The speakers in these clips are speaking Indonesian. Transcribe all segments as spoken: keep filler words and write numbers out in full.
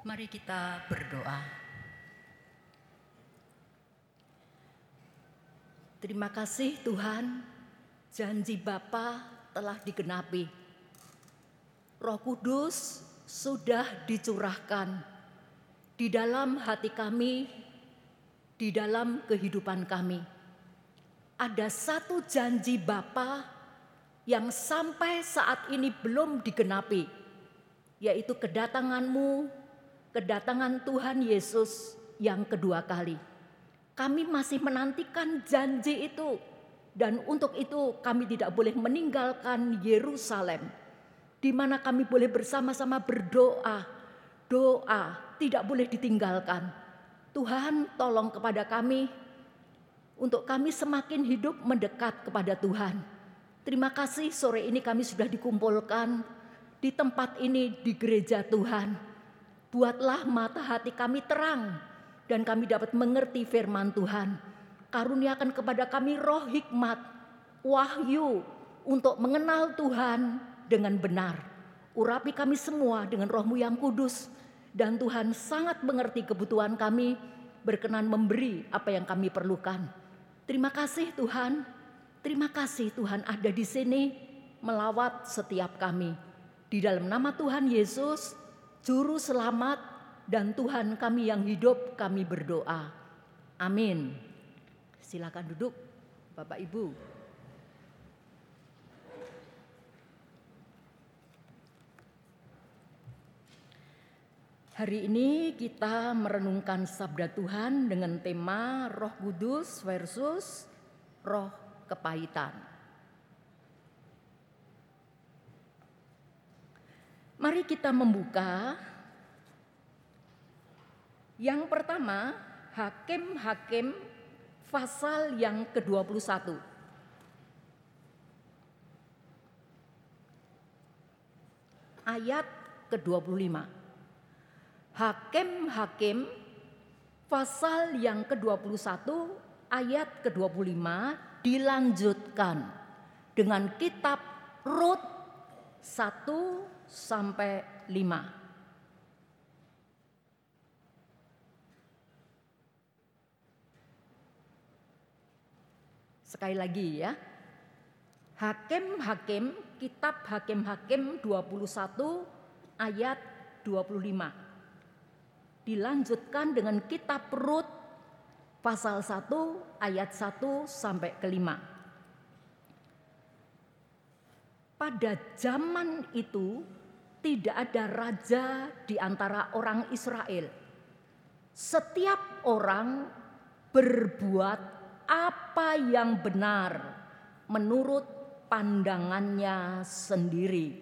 Mari kita berdoa. Terima kasih Tuhan, janji Bapa telah digenapi. Roh Kudus sudah dicurahkan di dalam hati kami, di dalam kehidupan kami. Ada satu janji Bapa yang sampai saat ini belum digenapi, yaitu kedatangan-Mu, kedatangan Tuhan Yesus yang kedua kali. Kami masih menantikan janji itu, dan untuk itu kami tidak boleh meninggalkan Yerusalem, di mana kami boleh bersama-sama berdoa. Doa tidak boleh ditinggalkan. Tuhan, tolong kepada kami untuk kami semakin hidup mendekat kepada Tuhan. Terima kasih sore ini kami sudah dikumpulkan di tempat ini di gereja Tuhan. Buatlah mata hati kami terang dan kami dapat mengerti firman Tuhan. Karuniakan kepada kami roh hikmat, wahyu untuk mengenal Tuhan dengan benar. Urapi kami semua dengan Roh-Mu yang kudus, dan Tuhan sangat mengerti kebutuhan kami, berkenan memberi apa yang kami perlukan. Terima kasih Tuhan, terima kasih Tuhan ada di sini melawat setiap kami. Di dalam nama Tuhan Yesus, Juru Selamat dan Tuhan kami yang hidup, kami berdoa. Amin. Silakan duduk Bapak Ibu. Hari ini kita merenungkan sabda Tuhan dengan tema Roh Kudus versus Roh Kepahitan. Mari kita membuka yang pertama, Hakim-Hakim pasal yang kedua puluh satu. Ayat kedua puluh lima. Hakim-Hakim pasal yang kedua puluh satu ayat kedua puluh lima dilanjutkan dengan kitab Rut satu sampai lima. Sekali lagi ya. Hakim-Hakim, kitab Hakim-Hakim dua puluh satu ayat dua puluh lima. Dilanjutkan dengan kitab Rut pasal satu ayat satu sampai ke lima. Pada zaman itu tidak ada raja di antara orang Israel. Setiap orang berbuat apa yang benar menurut pandangannya sendiri.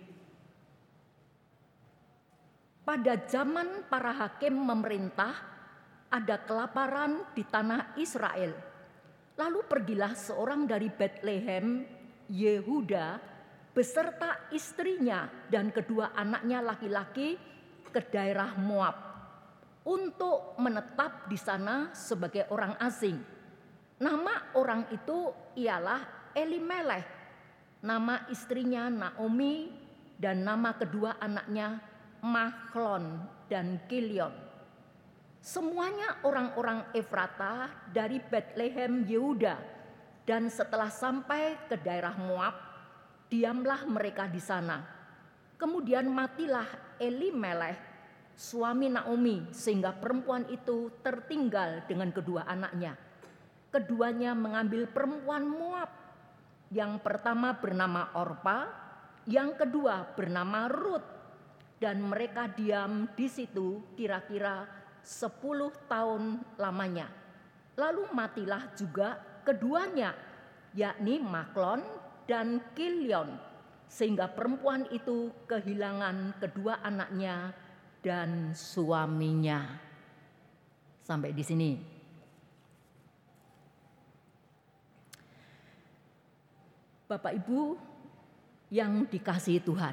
Pada zaman para hakim memerintah, ada kelaparan di tanah Israel. Lalu pergilah seorang dari Betlehem, Yehuda, beserta istrinya dan kedua anaknya laki-laki ke daerah Moab untuk menetap di sana sebagai orang asing. Nama orang itu ialah Elimeleh, nama istrinya Naomi, dan nama kedua anaknya Mahlon dan Kilion. Semuanya orang-orang Efrata dari Betlehem Yehuda, dan setelah sampai ke daerah Moab, diamlah mereka di sana. Kemudian matilah Elimeleh, suami Naomi, sehingga perempuan itu tertinggal dengan kedua anaknya. Keduanya mengambil perempuan Moab. Yang pertama bernama Orpa, yang kedua bernama Rut, dan mereka diam di situ kira-kira sepuluh tahun lamanya. Lalu matilah juga keduanya, yakni Mahlon dan Kilion, sehingga perempuan itu kehilangan kedua anaknya dan suaminya. Sampai di sini. Bapak Ibu yang dikasihi Tuhan,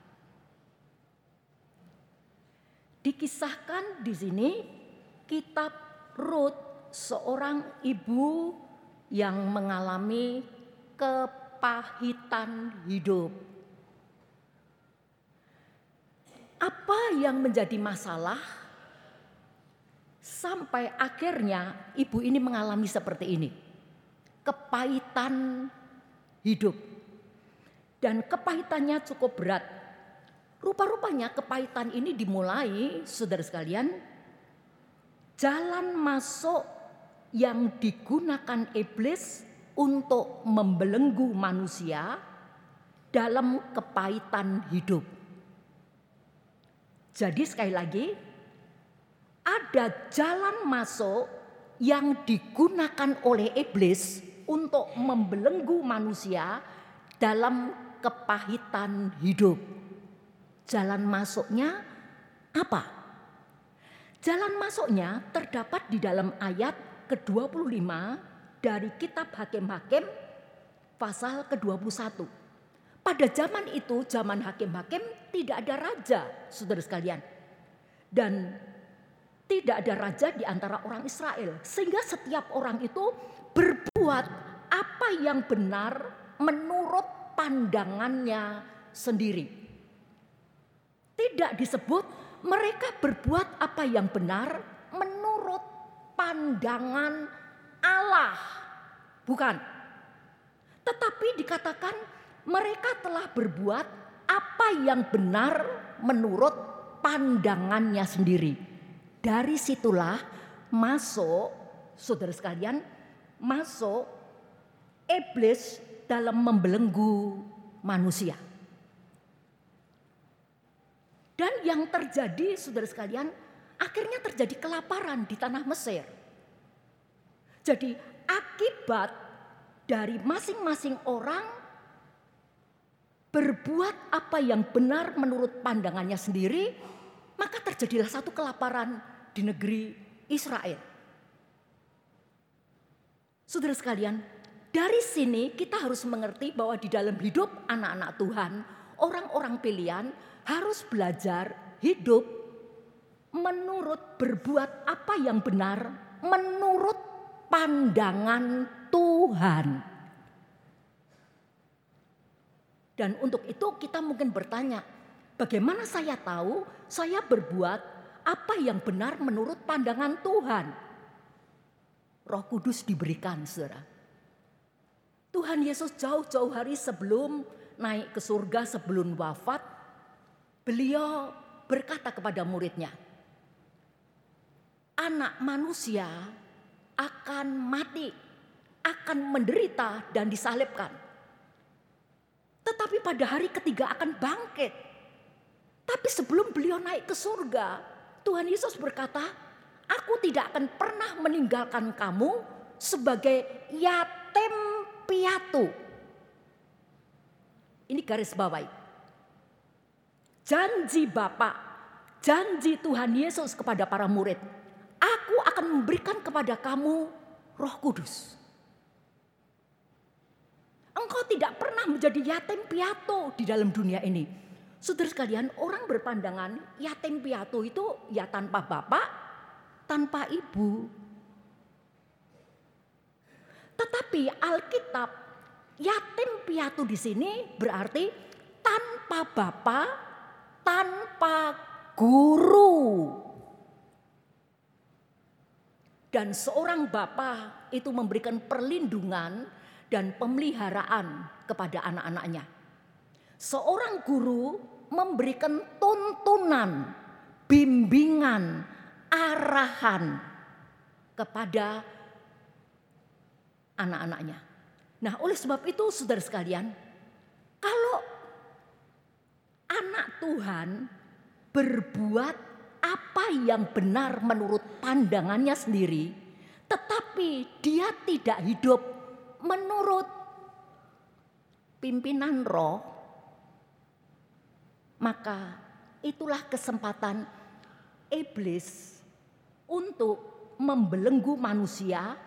dikisahkan di sini kitab Rut, seorang ibu yang mengalami kepahitan hidup. Apa yang menjadi masalah Sampai akhirnya ibu ini mengalami seperti ini. Kepahitan hidup. Dan kepahitannya cukup berat. Rupa-rupanya kepahitan ini dimulai, saudara sekalian, jalan masuk yang digunakan iblis untuk membelenggu manusia dalam kepahitan hidup. Jadi sekali lagi, ada jalan masuk yang digunakan oleh iblis untuk membelenggu manusia dalam kepahitan hidup. Jalan masuknya apa? Jalan masuknya terdapat di dalam ayat ke dua puluh lima dari kitab Hakim-Hakim pasal ke dua puluh satu. Pada zaman itu, zaman hakim-hakim, tidak ada raja, saudara sekalian. Dan tidak ada raja di antara orang Israel. Sehingga setiap orang itu berbuat apa yang benar menurut pandangannya sendiri. Tidak disebut mereka berbuat apa yang benar menurut pandangan Allah. Bukan. Tetapi dikatakan mereka telah berbuat apa yang benar menurut pandangannya sendiri. Dari situlah masuk, saudara sekalian, masuk iblis dalam membelenggu manusia. Dan yang terjadi, saudara sekalian, akhirnya terjadi kelaparan di tanah Mesir. Jadi akibat dari masing-masing orang berbuat apa yang benar menurut pandangannya sendiri, maka terjadilah satu kelaparan di negeri Israel. Saudara sekalian, dari sini kita harus mengerti bahwa di dalam hidup anak-anak Tuhan, orang-orang pilihan harus belajar hidup menurut berbuat apa yang benar menurut pandangan Tuhan. Dan untuk itu kita mungkin bertanya, bagaimana saya tahu saya berbuat apa yang benar menurut pandangan Tuhan? Roh Kudus diberikan, saudara. Tuhan Yesus jauh-jauh hari sebelum naik ke surga, sebelum wafat, beliau berkata kepada muridnya, anak manusia akan mati, akan menderita dan disalibkan. Tetapi pada hari ketiga akan bangkit. Tapi sebelum beliau naik ke surga, Tuhan Yesus berkata, aku tidak akan pernah meninggalkan kamu sebagai yatim piatu. Ini garis bawahi. Janji Bapa, janji Tuhan Yesus kepada para murid, aku akan memberikan kepada kamu Roh Kudus. Engkau tidak pernah menjadi yatim piatu di dalam dunia ini. Saudara sekalian, orang berpandangan yatim piatu itu ya tanpa bapak, tanpa ibu. Tetapi Alkitab, yatim piatu di sini berarti tanpa bapak, tanpa guru. Dan seorang bapa itu memberikan perlindungan dan pemeliharaan kepada anak-anaknya. Seorang guru memberikan tuntunan, bimbingan, arahan kepada anak-anaknya. Nah, oleh sebab itu saudara sekalian, kalau anak Tuhan berbuat apa yang benar menurut pandangannya sendiri, tetapi dia tidak hidup menurut pimpinan roh, maka itulah kesempatan iblis untuk membelenggu manusia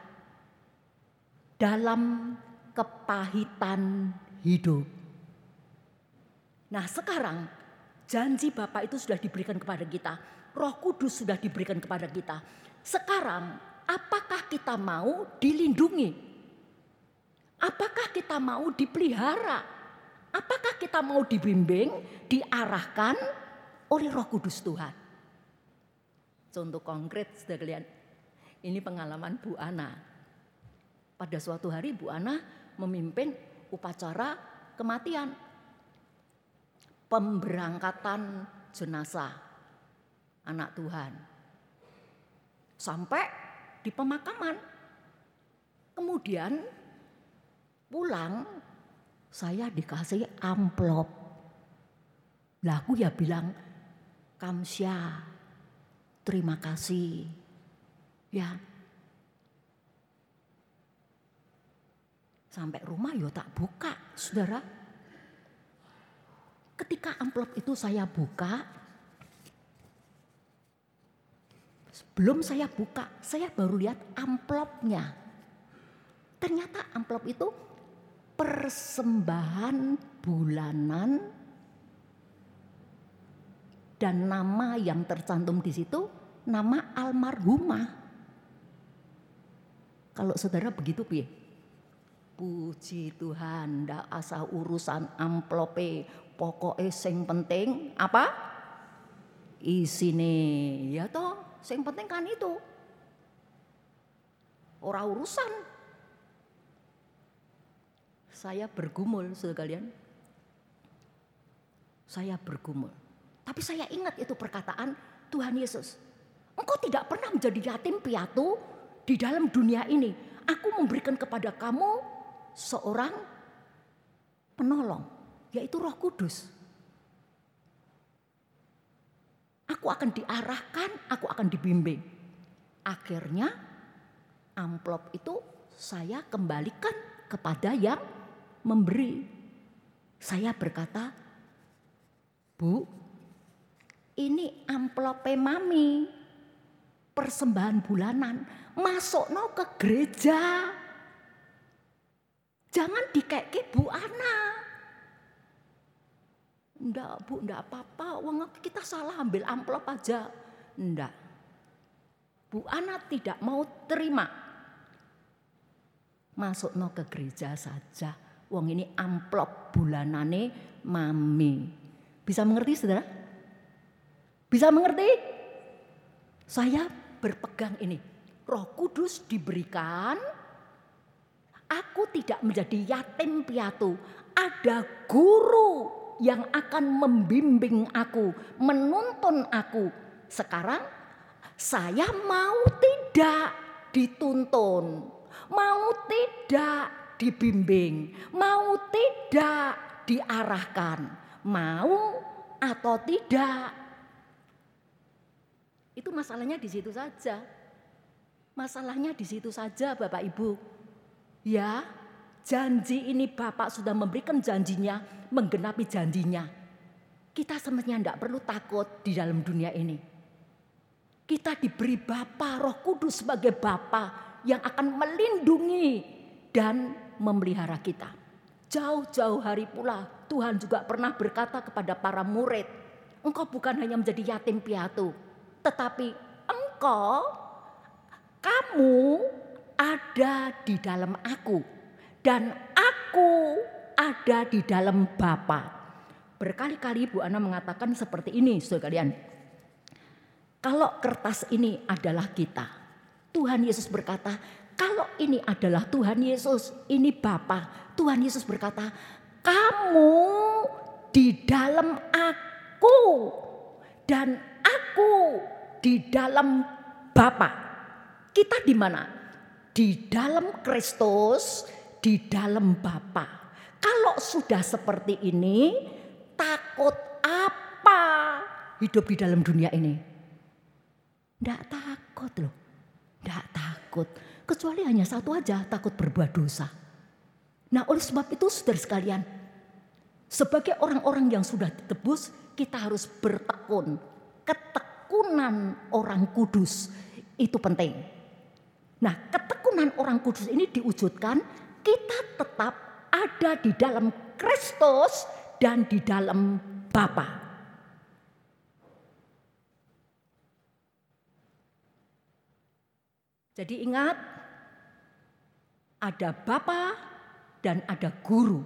dalam kepahitan hidup. Nah, sekarang janji Bapa itu sudah diberikan kepada kita. Roh Kudus sudah diberikan kepada kita. Sekarang apakah kita mau dilindungi? Apakah kita mau dipelihara? Apakah kita mau dibimbing, diarahkan oleh Roh Kudus Tuhan? Contoh konkret, saudara lihat, Ini pengalaman Bu Ana. Pada suatu hari Bu Ana memimpin upacara kematian. Pemberangkatan jenazah anak Tuhan. Sampai di pemakaman. Kemudian pulang saya dikasih amplop. Lah aku ya bilang, Kamsya, terima kasih. Ya. Sampai rumah ya tak buka, saudara. Ketika amplop itu saya buka, sebelum saya buka, saya baru lihat amplopnya. Ternyata amplop itu persembahan bulanan dan nama yang tercantum di situ nama almarhumah. Kalau saudara begitu piye? Puji Tuhan, ndak asa urusan amplope, pokoknya sing penting apa? Isine, ya toh, sing penting kan itu. Ora urusan. Saya bergumul, saudara kalian. Saya bergumul. Tapi saya ingat itu perkataan Tuhan Yesus. Engkau tidak pernah menjadi yatim piatu di dalam dunia ini. Aku memberikan kepada kamu seorang penolong, yaitu Roh Kudus. Aku akan diarahkan, aku akan dibimbing. Akhirnya amplop itu saya kembalikan kepada yang memberi. Saya berkata, Bu, ini amplope mami, persembahan bulanan, masuk no ke gereja. Jangan dikeke Bu Ana. Enggak Bu, enggak apa-apa, uang kita salah ambil amplop aja. Enggak. Bu Ana tidak mau terima. Masuk no ke gereja saja. Wong ini amplop bulanane mami. Bisa mengerti saudara? Bisa mengerti? Saya berpegang ini. Roh Kudus diberikan. Aku tidak menjadi yatim piatu. Ada guru yang akan membimbing aku, menuntun aku. Sekarang saya mau tidak dituntun, mau tidak dibimbing, mau tidak diarahkan, mau atau tidak. Itu masalahnya di situ saja. Masalahnya di situ saja Bapak Ibu. Ya, janji ini Bapak sudah memberikan janjinya, menggenapi janjinya. Kita semestinya tidak perlu takut di dalam dunia ini. Kita diberi Bapa, Roh Kudus sebagai Bapa yang akan melindungi dan memelihara kita. Jauh-jauh hari pula Tuhan juga pernah berkata kepada para murid, engkau bukan hanya menjadi yatim piatu, tetapi engkau, kamu ada di dalam aku dan aku ada di dalam Bapa. Berkali-kali Bu Ana mengatakan seperti ini, saudara kalian. Kalau kertas ini adalah kita, Tuhan Yesus berkata, kalau ini adalah Tuhan Yesus, ini Bapa. Tuhan Yesus berkata, kamu di dalam aku dan aku di dalam Bapa. Kita di mana? Di dalam Kristus, di dalam Bapa. Kalau sudah seperti ini, takut apa hidup di dalam dunia ini? Tidak takut loh, tidak takut. Kecuali hanya satu aja, takut berbuat dosa. Nah oleh sebab itu saudara sekalian, sebagai orang-orang yang sudah ditebus, kita harus bertekun. Ketekunan orang kudus itu penting. Nah ketekunan orang kudus ini diwujudkan, kita tetap ada di dalam Kristus dan di dalam Bapa. Jadi ingat, ada Bapa dan ada guru.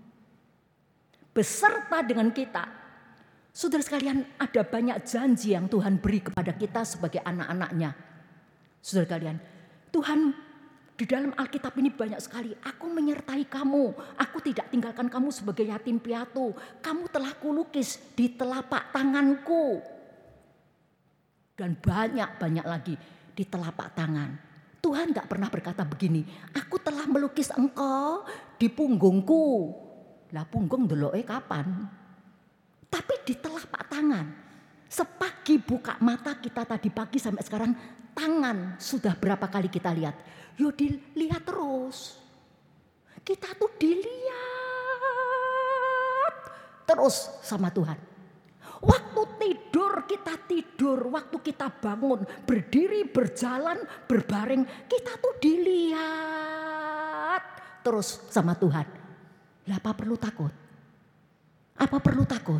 Beserta dengan kita. Saudara sekalian, ada banyak janji yang Tuhan beri kepada kita sebagai anak-anaknya. Saudara kalian, Tuhan di dalam Alkitab ini banyak sekali. Aku menyertai kamu, aku tidak tinggalkan kamu sebagai yatim piatu. Kamu telah kulukis di telapak tanganku. Dan banyak-banyak lagi di telapak tangan. Tuhan gak pernah berkata begini, aku telah melukis engkau di punggungku. Lah punggung deloke kapan? Tapi di telapak tangan. Sepagi buka mata kita tadi pagi sampai sekarang, tangan sudah berapa kali kita lihat? Yo dilihat terus. Kita tuh dilihat terus sama Tuhan. Waktu tidur kita tidur, waktu kita bangun, berdiri, berjalan, berbaring, kita tuh dilihat terus sama Tuhan. Lah apa perlu takut? Apa perlu takut?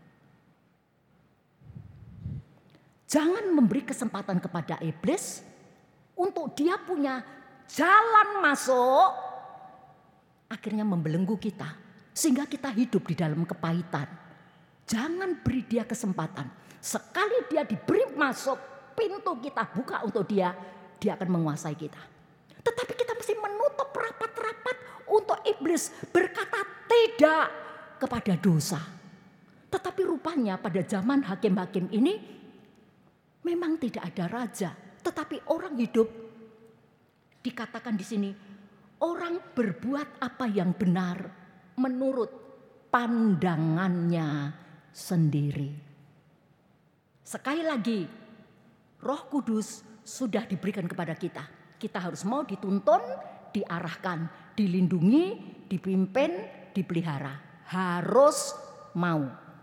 Jangan memberi kesempatan kepada iblis untuk dia punya jalan masuk, akhirnya membelenggu kita sehingga kita hidup di dalam kepahitan. Jangan beri dia kesempatan. Sekali dia diberi masuk, pintu kita buka untuk dia, dia akan menguasai kita. Tetapi kita mesti menutup rapat-rapat untuk iblis berkata tidak kepada dosa. Tetapi rupanya pada zaman hakim-hakim ini memang tidak ada raja, tetapi orang hidup dikatakan di sini orang berbuat apa yang benar menurut pandangannya sendiri. Sekali lagi, Roh Kudus sudah diberikan kepada kita. Kita harus mau dituntun, diarahkan, dilindungi, dipimpin, dipelihara. Harus mau.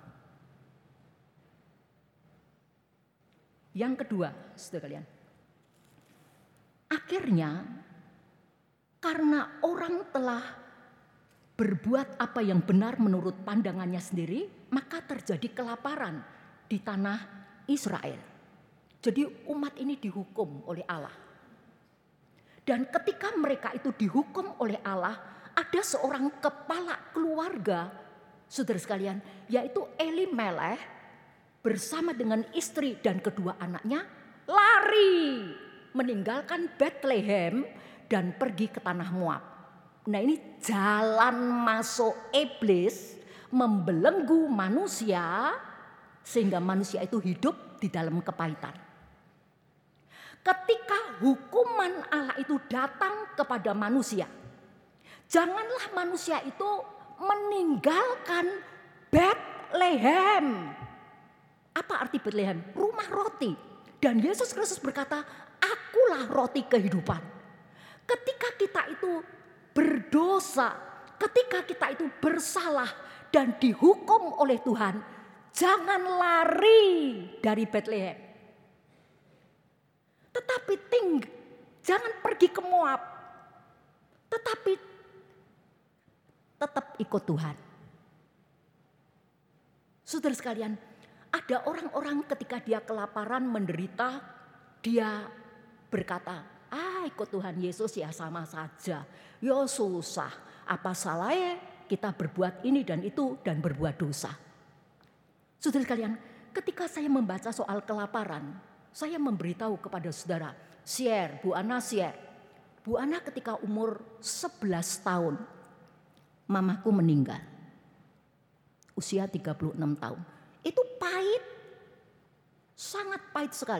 Yang kedua, saudara kalian. Akhirnya, karena orang telah berbuat apa yang benar menurut pandangannya sendiri, maka terjadi kelaparan di tanah Israel. Jadi umat ini dihukum oleh Allah. Dan ketika mereka itu dihukum oleh Allah, ada seorang kepala keluarga, saudara sekalian, yaitu Elimelech bersama dengan istri dan kedua anaknya lari meninggalkan Bethlehem dan pergi ke tanah Moab. Nah ini jalan masuk iblis membelenggu manusia sehingga manusia itu hidup di dalam kepahitan. Ketika hukuman Allah itu datang kepada manusia, janganlah manusia itu meninggalkan Bethlehem. Apa arti Bethlehem? Rumah roti. Dan Yesus Kristus berkata, akulah roti kehidupan. Ketika kita itu berdosa, ketika kita itu bersalah dan dihukum oleh Tuhan, jangan lari dari Bethlehem. Tetapi ting, jangan pergi ke Moab. Tetapi tetap ikut Tuhan. Saudara sekalian, ada orang-orang ketika dia kelaparan, menderita, dia berkata, ah ikut Tuhan Yesus ya sama saja. Ya susah, apa salahnya kita berbuat ini dan itu dan berbuat dosa. Saudara sekalian, ketika saya membaca soal kelaparan, saya memberitahu kepada saudara, share, Bu Ana share. Bu Ana ketika umur sebelas tahun, mamaku meninggal. Usia tiga puluh enam tahun. Itu pahit, sangat pahit sekali.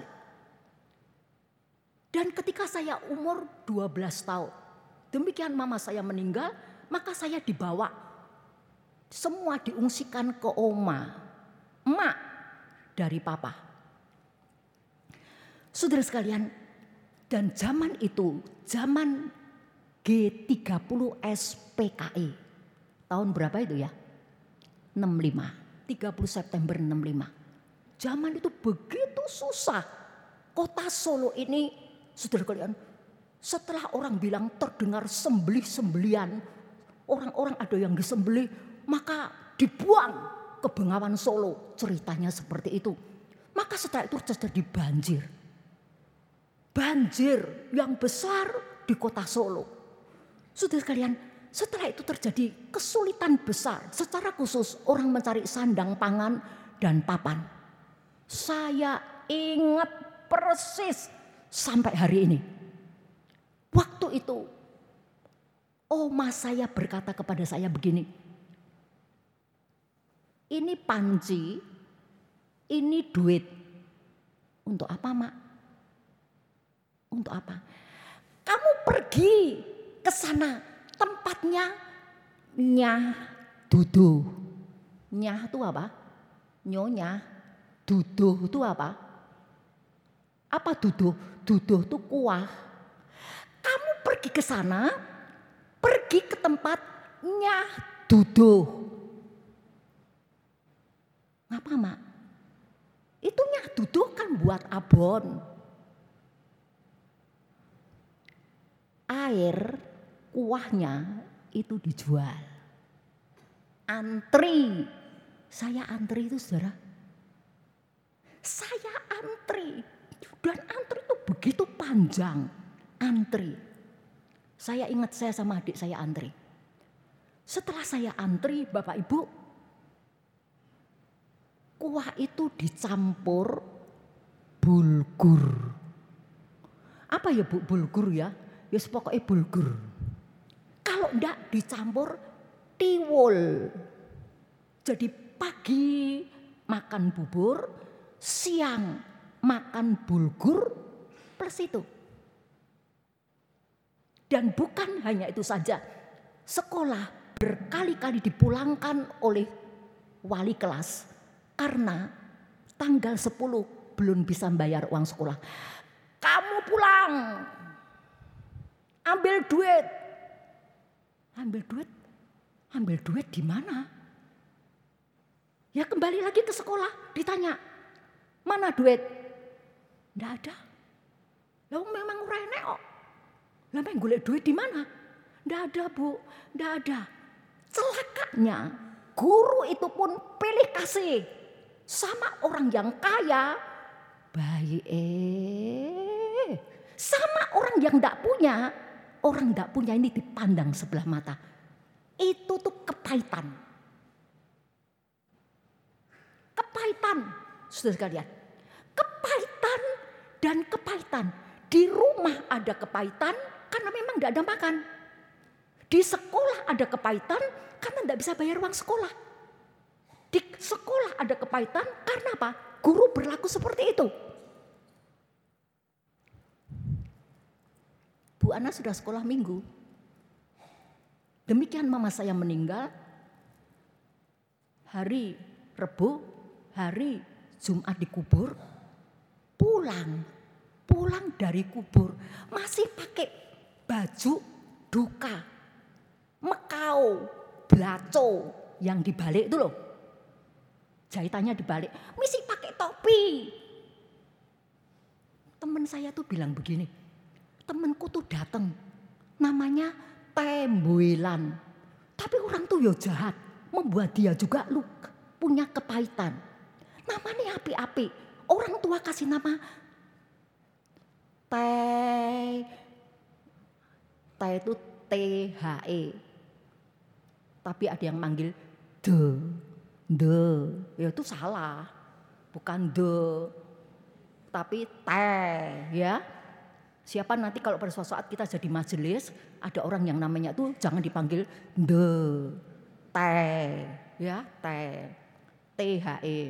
Dan ketika saya umur dua belas tahun, demikian mama saya meninggal, maka saya dibawa. Semua diungsikan ke oma, emak dari papa. Saudara sekalian, dan zaman itu, zaman G tiga puluh S P K I. Tahun berapa itu ya? enam puluh lima. tiga puluh September enam puluh lima. Zaman itu begitu susah. Kota Solo ini, saudara sekalian, setelah orang bilang terdengar sembelih-sembelian, orang-orang ada yang disembelih, maka dibuang ke Bengawan Solo. Ceritanya seperti itu. Maka setelah itu terjadi banjir. Banjir yang besar di kota Solo. Saudara sekalian, setelah itu terjadi kesulitan besar. Secara khusus orang mencari sandang pangan dan papan. Saya ingat persis sampai hari ini. Waktu itu oma saya berkata kepada saya begini, ini panci, ini duit. Untuk apa, Mak? Untuk apa? Kamu pergi ke sana, tempatnya Nyah Duduh. Nyah itu apa? Nyonya. Duduh itu apa? Apa duduh? Duduh itu kuah. Kamu pergi ke sana, pergi ke tempat Nyah Duduh. Ngapa, Mak? Itu Nyah Duduh kan buat abon. Air kuahnya itu dijual. Antri. Saya antri itu saudara. Saya antri. Dan antri itu begitu panjang. Antri. Saya ingat saya sama adik saya antri. Setelah saya antri, Bapak Ibu, kuah itu dicampur bulgur. Apa ya Bu bulgur ya? Ya pokoknya bulgur. Kalau enggak dicampur tiwul. Jadi pagi makan bubur, siang makan bulgur plus itu. Dan bukan hanya itu saja. Sekolah berkali-kali dipulangkan oleh wali kelas. Karena tanggal sepuluh belum bisa bayar uang sekolah. Kamu pulang. Ambil duit. Ambil duit. Ambil duit di mana? Ya kembali lagi ke sekolah. Ditanya. Mana duit? Nggak ada. Lah memang ora enek kok. Lah pengen golek duit di mana? Nggak ada, Bu. Nggak ada. Celakanya guru itu pun pilih kasih sama orang yang kaya. Baik eh. Sama orang yang enggak punya. Orang enggak punya ini dipandang sebelah mata. Itu tuh kepahitan. Kepahitan. Saudara sekalian. Kepahitan dan kepahitan. Di rumah ada kepahitan karena memang enggak ada makan. Di sekolah ada kepahitan karena enggak bisa bayar uang sekolah. Di sekolah ada kepahitan karena apa? Guru berlaku seperti itu. Bu Ana sudah sekolah minggu. Demikian mama saya meninggal. Hari Rebo, hari Jumat dikubur. Pulang, pulang dari kubur. Masih pakai baju duka. Mekau, blaco yang dibalik itu loh. Jahitannya dibalik. Mesti pakai topi. Teman saya tuh bilang begini. Temanku tuh datang, namanya Tembuelan. Tapi orang tuh ya jahat, membuat dia juga lu punya kepahitan. Namanya api-api. Orang tua kasih nama Teh, Teh itu T H E. Tapi ada yang manggil De, De. Ya itu salah, bukan De, tapi Teh ya. Siapa nanti kalau pada suatu saat kita jadi majelis, ada orang yang namanya tuh jangan dipanggil de, teh, ya teh, T H E.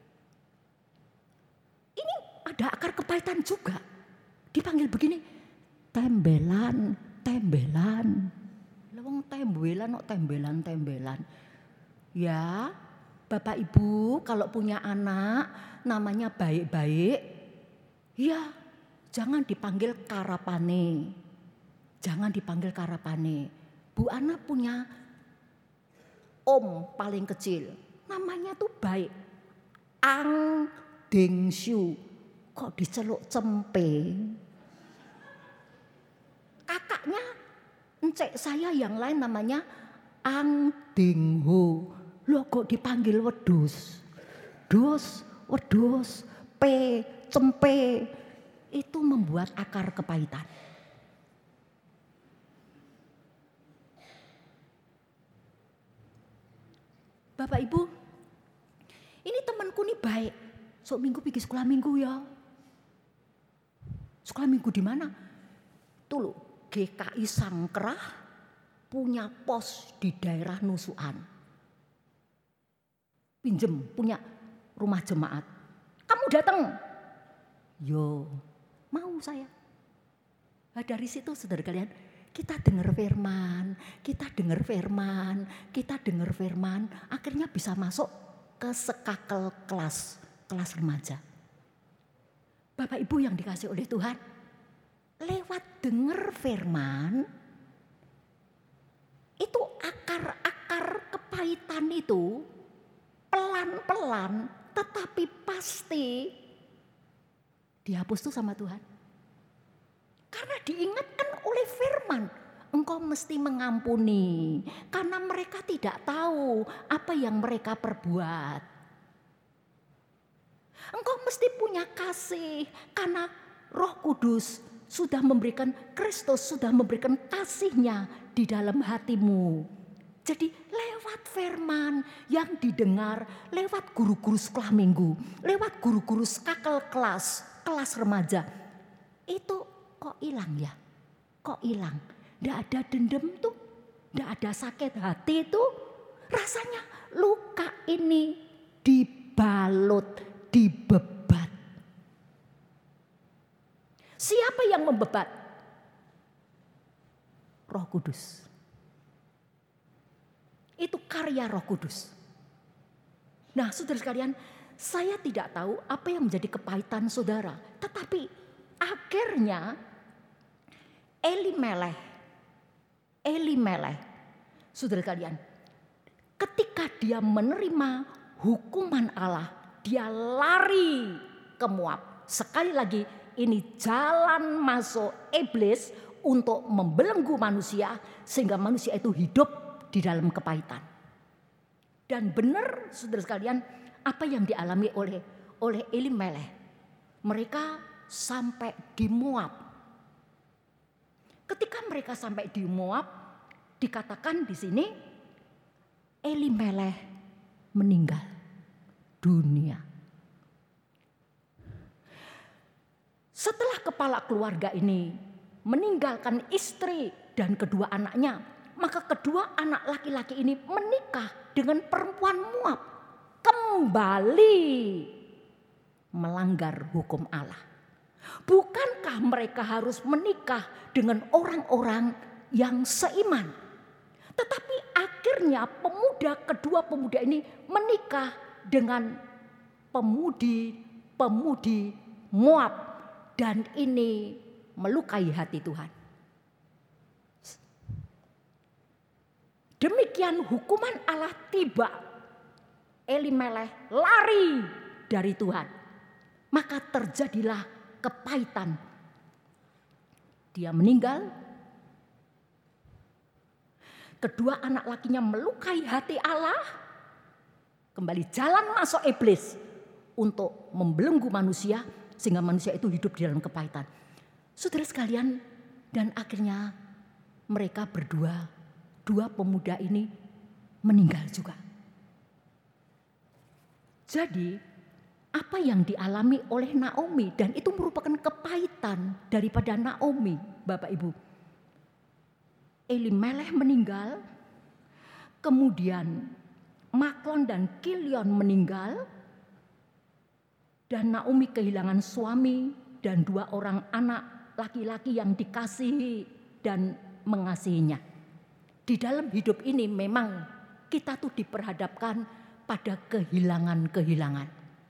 Ini ada akar kepahitan juga. Dipanggil begini, tembelan, tembelan. Lewong tembelan, kok tembelan, tembelan. Ya, Bapak Ibu kalau punya anak namanya baik-baik, ya. Jangan dipanggil Karapane. Jangan dipanggil Karapane. Bu Ana punya om paling kecil. Namanya tuh baik. Ang Dengshu. Kok diceluk cempe? Kakaknya encek saya yang lain namanya Ang Dengho. Loh kok dipanggil wedus? Dus, wedus, P, cempe. Itu membuat akar kepahitan. Bapak Ibu, ini temanku nih baik. Sok minggu pergi sekolah minggu ya. Sekolah minggu di mana? Tuh loh, G K I Sangkrah punya pos di daerah Nusukan. Pinjem, punya rumah jemaat. Kamu datang? Yo, mau saya. Nah, dari situ saudara kalian, kita dengar firman, kita dengar firman, kita dengar firman, akhirnya bisa masuk ke sekakel kelas, kelas remaja. Bapak Ibu yang dikasih oleh Tuhan, lewat dengar firman, itu akar-akar kepahitan itu pelan-pelan tetapi pasti dihapus tuh sama Tuhan. Karena diingatkan oleh firman, engkau mesti mengampuni karena mereka tidak tahu apa yang mereka perbuat. Engkau mesti punya kasih karena Roh Kudus sudah memberikan, Kristus sudah memberikan kasihnya di dalam hatimu. Jadi lewat firman yang didengar, lewat guru-guru sekolah minggu, lewat guru-guru skakel kelas, kelas remaja, itu kok hilang ya? Kok hilang? Tidak ada dendam tuh, tidak ada sakit hati tuh. Rasanya luka ini dibalut, dibebat. Siapa yang membebat? Roh Kudus. Itu karya Roh Kudus. Nah, saudara sekalian, saya tidak tahu apa yang menjadi kepahitan saudara. Tetapi akhirnya Elimeleh, Elimeleh, saudara sekalian, ketika dia menerima hukuman Allah, dia lari ke Moab. Sekali lagi, ini jalan masuk iblis untuk membelenggu manusia sehingga manusia itu hidup di dalam kepahitan. Dan benar saudara sekalian, apa yang dialami oleh oleh Elimeleh. Mereka sampai di Moab. Ketika mereka sampai di Moab, dikatakan di sini Elimeleh meninggal dunia. Setelah kepala keluarga ini meninggalkan istri dan kedua anaknya, maka kedua anak laki-laki ini menikah dengan perempuan Moab. Kembali melanggar hukum Allah. Bukankah mereka harus menikah dengan orang-orang yang seiman? Tetapi akhirnya pemuda, kedua pemuda ini menikah dengan pemudi-pemudi Moab. Dan ini melukai hati Tuhan. Demikian hukuman Allah tiba. Elimeleh lari dari Tuhan. Maka terjadilah kepahitan. Dia meninggal. Kedua anak lakinya melukai hati Allah. Kembali jalan masuk iblis untuk membelenggu manusia sehingga manusia itu hidup di dalam kepahitan. Saudara sekalian, dan akhirnya mereka berdua, dua pemuda ini meninggal juga. Jadi apa yang dialami oleh Naomi, dan itu merupakan kepahitan daripada Naomi, Bapak Ibu. Elimeleh meninggal, kemudian Maklon dan Kilion meninggal, dan Naomi kehilangan suami dan dua orang anak laki-laki yang dikasihi dan mengasihinya. Di dalam hidup ini memang kita tuh diperhadapkan pada kehilangan-kehilangan.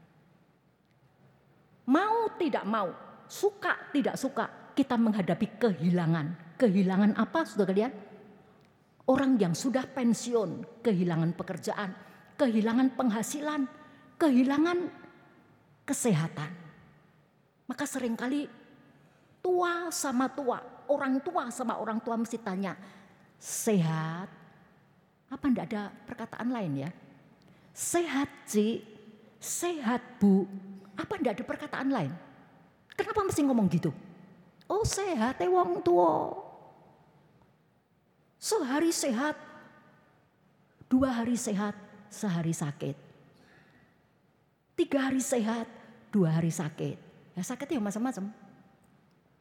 Mau tidak mau, suka tidak suka, kita menghadapi kehilangan. Kehilangan apa saudara kalian? Orang yang sudah pensiun, kehilangan pekerjaan, kehilangan penghasilan, kehilangan kesehatan. Maka seringkali tua sama tua, orang tua sama orang tua mesti tanya, sehat? Apa enggak ada perkataan lain ya? Sehat Ci, sehat Bu. Apa enggak ada perkataan lain? Kenapa mesti ngomong gitu? Oh sehat eh wong tua. Sehari sehat, dua hari sehat, sehari sakit. Tiga hari sehat, dua hari sakit. Ya sakit ya macam-macam.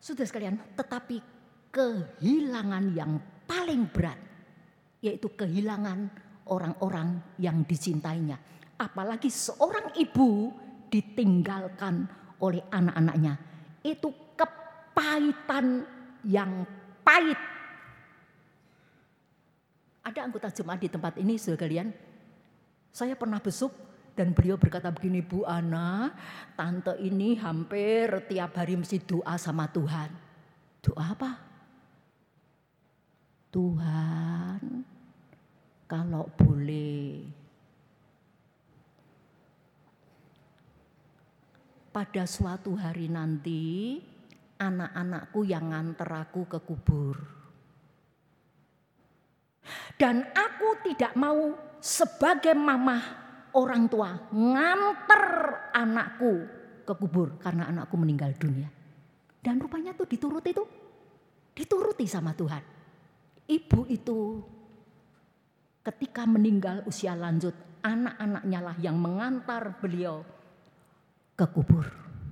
Saudara sekalian, tetapi kehilangan yang paling berat, yaitu kehilangan orang-orang yang dicintainya. Apalagi seorang ibu ditinggalkan oleh anak-anaknya. Itu kepahitan yang pahit. Ada anggota jemaat di tempat ini, saudara sekalian. Saya pernah besuk dan beliau berkata begini, Bu Ana, tante ini hampir tiap hari mesti doa sama Tuhan. Doa apa? Tuhan, kalau boleh pada suatu hari nanti anak-anakku yang nganter aku ke kubur. Dan aku tidak mau sebagai mama orang tua nganter anakku ke kubur karena anakku meninggal dunia. Dan rupanya tuh dituruti tuh, dituruti sama Tuhan. Ibu itu ketika meninggal usia lanjut, anak-anaknya lah yang mengantar beliau ke kubur.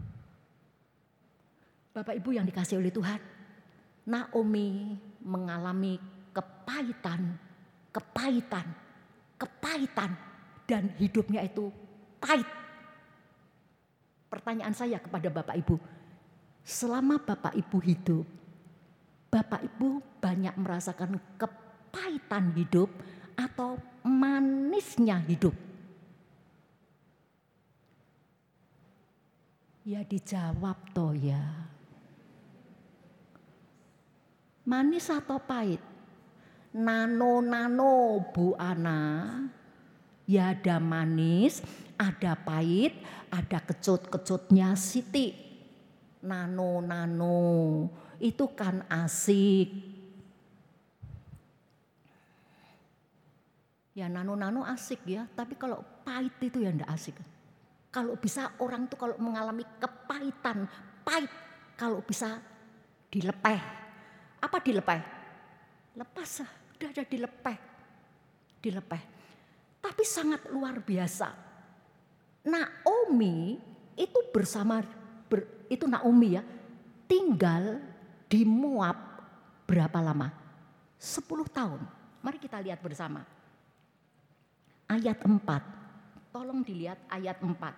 Bapak Ibu yang dikasihi oleh Tuhan, Naomi mengalami kepahitan, kepahitan, kepahitan, dan hidupnya itu pahit. Pertanyaan saya kepada Bapak Ibu, selama Bapak Ibu hidup, Bapak Ibu banyak merasakan kepahitan hidup atau manisnya hidup? Ya dijawab toh ya. Manis atau pahit? Nano-nano Bu Ana. Ya ada manis, ada pahit, ada kecut-kecutnya Siti. Nano-nano itu kan asik. Ya nano-nano asik ya, tapi kalau pahit itu ya enggak asik. Kalau bisa orang tuh kalau mengalami kepahitan, pahit, kalau bisa dilepeh. Apa dilepeh? Lepas, udah ada dilepeh. Dilepeh. Tapi sangat luar biasa. Naomi itu bersama, ber, itu Naomi ya, tinggal di Moab berapa lama? sepuluh tahun. Mari kita lihat bersama. Ayat empat. Tolong dilihat ayat empat.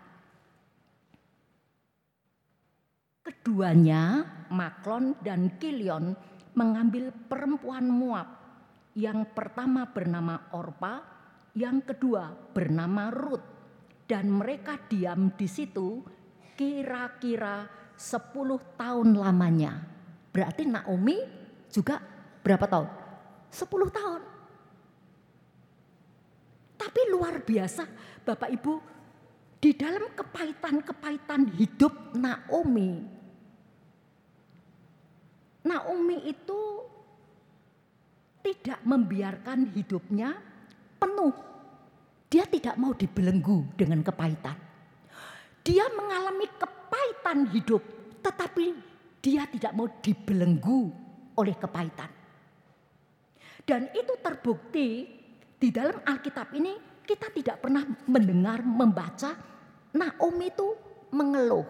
Keduanya, Maklon dan Kilion, mengambil perempuan Moab. Yang pertama bernama Orpa, yang kedua bernama Rut. Dan mereka diam di situ kira-kira sepuluh tahun lamanya. Berarti Naomi juga berapa tahun? sepuluh tahun. Tapi luar biasa Bapak Ibu, di dalam kepahitan-kepahitan hidup Naomi. Naomi itu tidak membiarkan hidupnya penuh. Dia tidak mau dibelenggu dengan kepahitan. Dia mengalami kepahitan hidup, tetapi dia tidak mau dibelenggu oleh kepahitan. Dan itu terbukti di dalam Alkitab ini, kita tidak pernah mendengar, membaca Naomi itu mengeluh.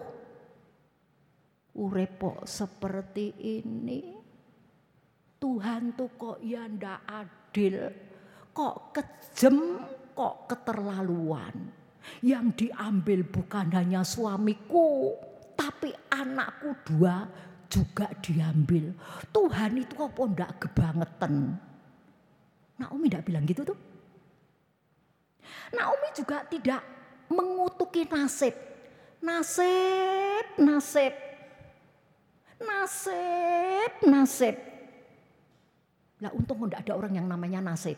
Urip kok seperti ini, Tuhan tuh kok ya ndak adil, kok kejem, kok keterlaluan. Yang diambil bukan hanya suamiku, tapi anakku dua juga diambil. Tuhan itu kok ndak kebangetan. Naomi tidak bilang gitu tuh. Naomi juga tidak mengutuki nasib. Nasib, nasib. Nasib, nasib. Lah untung tidak ada orang yang namanya nasib.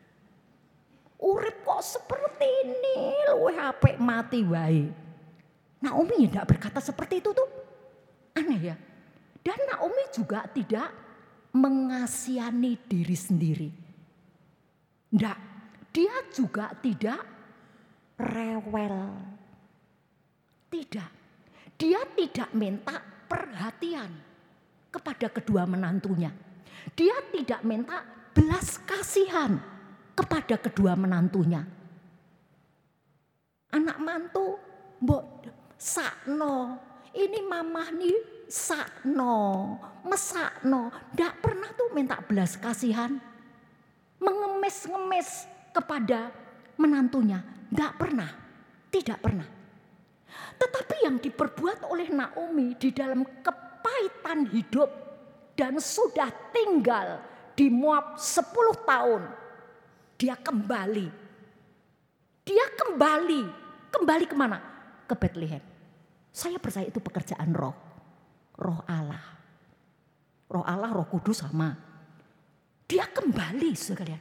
Urip kok seperti ini, luwih apik mati wae. Naomi tidak berkata seperti itu tuh. Aneh ya. Dan Naomi juga tidak mengasihani diri sendiri. Enggak, dia juga tidak rewel. Tidak, dia tidak minta perhatian kepada kedua menantunya. Dia tidak minta belas kasihan kepada kedua menantunya. Anak mantu, mbok sakno, ini mamah nih sakno, mesakno, ndak pernah tuh minta belas kasihan, mengemis-ngemis kepada menantunya, ndak pernah, tidak pernah. Tetapi yang diperbuat oleh Naomi di dalam kepahitan hidup dan sudah tinggal di Moab sepuluh tahun, dia kembali, dia kembali, kembali kemana? Ke Bethlehem. Saya percaya itu pekerjaan roh. Roh Allah. Roh Allah, Roh Kudus sama. Dia kembali sekalian.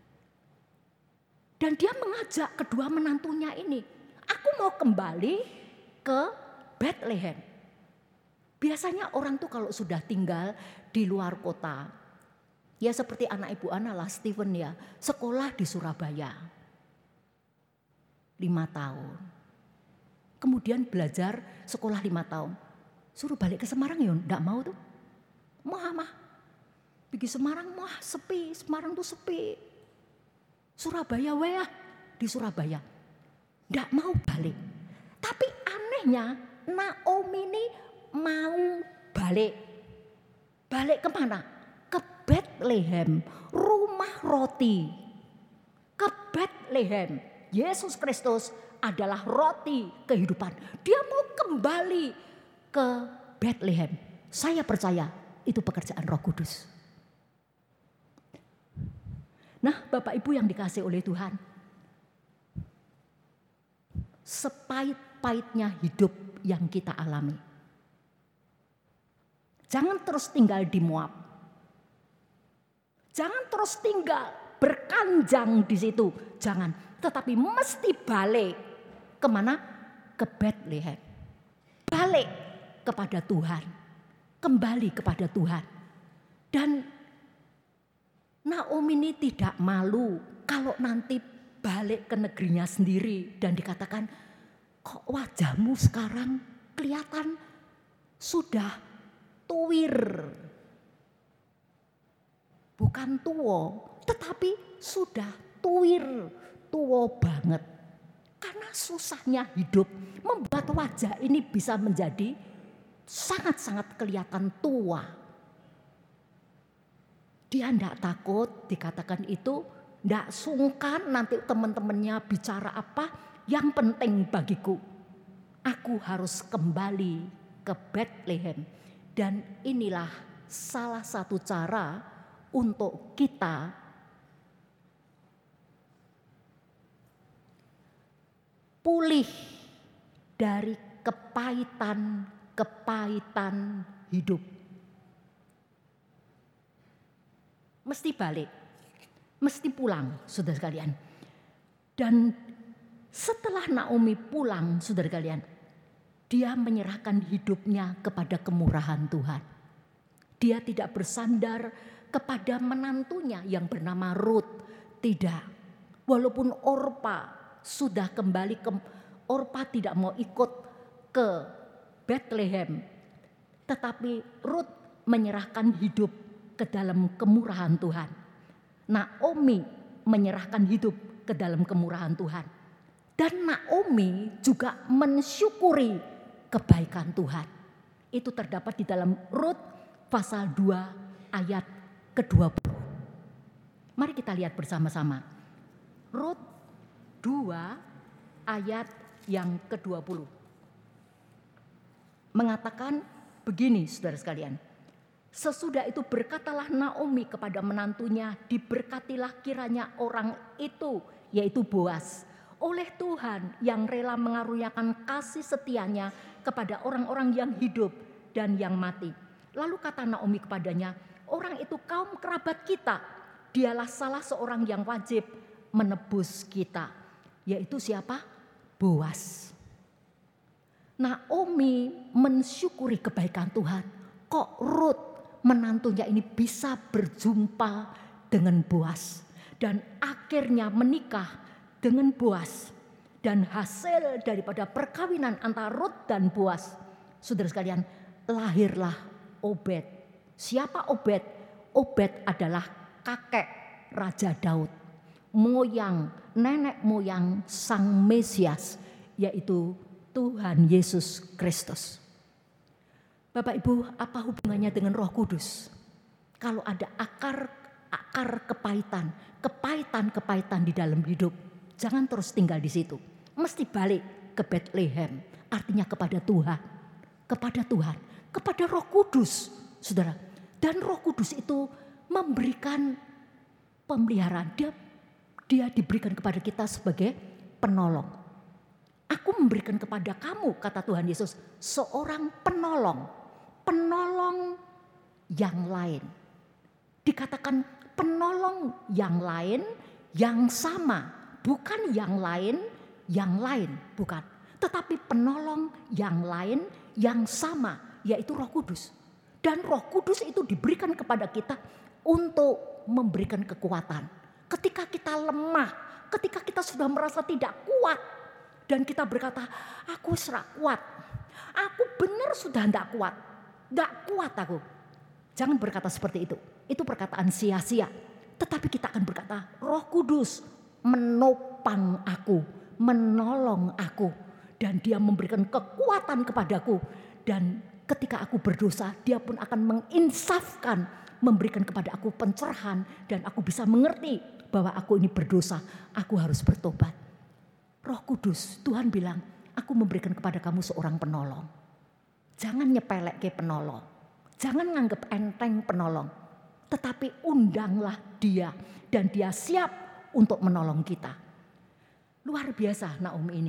Dan dia mengajak kedua menantunya ini. Aku mau kembali ke Bethlehem. Biasanya orang tuh kalau sudah tinggal di luar kota. Ya seperti anak ibu Ana lah, Steven ya. Sekolah di Surabaya. Lima tahun. Kemudian belajar sekolah lima tahun. Suruh balik ke Semarang ya enggak mau tuh. Mah mah. Pergi Semarang mah sepi, Semarang tuh sepi. Surabaya weh di Surabaya. Enggak mau balik. Tapi anehnya Naomi ini mau balik. Balik kemana? Ke Bethlehem, rumah roti. Ke Bethlehem. Yesus Kristus adalah roti kehidupan. Dia mau kembali ke Bethlehem. Saya percaya itu pekerjaan Roh Kudus. Nah, Bapak Ibu yang dikasihi oleh Tuhan, sepahit-pahitnya hidup yang kita alami, jangan terus tinggal di Moab. Jangan terus tinggal berkanjang di situ, jangan. Tetapi mesti balik kemana? Ke Bethlehem. Balik kepada Tuhan, kembali kepada Tuhan. Dan Naomi ini tidak malu kalau nanti balik ke negerinya sendiri dan dikatakan, kok wajahmu sekarang kelihatan sudah tuwir. Bukan tua, tetapi sudah tuwir, tua banget. Karena susahnya hidup membuat wajah ini bisa menjadi sangat-sangat kelihatan tua. Dia tidak takut dikatakan itu, tidak sungkan nanti teman-temannya bicara apa. Yang penting bagiku, aku harus kembali ke Bethlehem. Dan inilah salah satu cara untuk kita pulih dari kepahitan-kepahitan hidup. Mesti balik, mesti pulang, saudara sekalian. Dan setelah Naomi pulang, saudara sekalian, dia menyerahkan hidupnya kepada kemurahan Tuhan. Dia tidak bersandar kepada menantunya yang bernama Ruth, tidak. Walaupun Orpa sudah kembali ke Orpa tidak mau ikut ke Bethlehem, tetapi Ruth menyerahkan hidup ke dalam kemurahan Tuhan. Naomi menyerahkan hidup ke dalam kemurahan Tuhan. Dan Naomi juga mensyukuri kebaikan Tuhan. Itu terdapat di dalam Rut pasal dua ayat kedua puluh. Mari kita lihat bersama-sama. Rut dua ayat yang kedua puluh. Mengatakan begini, saudara sekalian. Sesudah itu berkatalah Naomi kepada menantunya, diberkatilah kiranya orang itu, yaitu Boas, oleh Tuhan yang rela mengaruniakan kasih setianya kepada orang-orang yang hidup dan yang mati. Lalu kata Naomi kepadanya, orang itu kaum kerabat kita, dialah salah seorang yang wajib menebus kita. Yaitu siapa? Boas. Naomi mensyukuri kebaikan Tuhan. Kok Rut menantunya ini bisa berjumpa dengan Boas. Dan akhirnya menikah dengan Boas. Dan hasil daripada perkawinan antara Rut dan Boas, saudara sekalian, lahirlah Obed. Siapa Obed? Obed adalah kakek Raja Daud. Moyang, nenek moyang Sang Mesias, yaitu Tuhan Yesus Kristus. Bapak Ibu, apa hubungannya dengan Roh Kudus? Kalau ada akar akar kepahitan, kepahitan-kepahitan di dalam hidup, jangan terus tinggal di situ. Mesti balik ke Bethlehem, artinya kepada Tuhan, kepada Tuhan, kepada Roh Kudus, saudara. Dan Roh Kudus itu memberikan pemeliharaan. Dia, dia diberikan kepada kita sebagai penolong. Aku memberikan kepada kamu, kata Tuhan Yesus, seorang penolong, penolong yang lain. Dikatakan penolong yang lain, yang sama, bukan yang lain, yang lain, bukan. Tetapi penolong yang lain, yang sama, yaitu Roh Kudus. Dan Roh Kudus itu diberikan kepada kita untuk memberikan kekuatan. Ketika kita lemah, ketika kita sudah merasa tidak kuat, dan kita berkata, aku serak kuat, aku benar sudah tidak kuat, tidak kuat aku. Jangan berkata seperti itu. Itu perkataan sia-sia. Tetapi kita akan berkata, Roh Kudus menopang aku, menolong aku. Dan dia memberikan kekuatan kepadaku. Dan ketika aku berdosa, dia pun akan menginsafkan, memberikan kepada aku pencerahan. Dan aku bisa mengerti bahwa aku ini berdosa, aku harus bertobat. Roh Kudus, Tuhan bilang, aku memberikan kepada kamu seorang penolong. Jangan nyepelek ke penolong. Jangan nganggap enteng penolong. Tetapi undanglah dia. Dan dia siap untuk menolong kita. Luar biasa Naomi ini.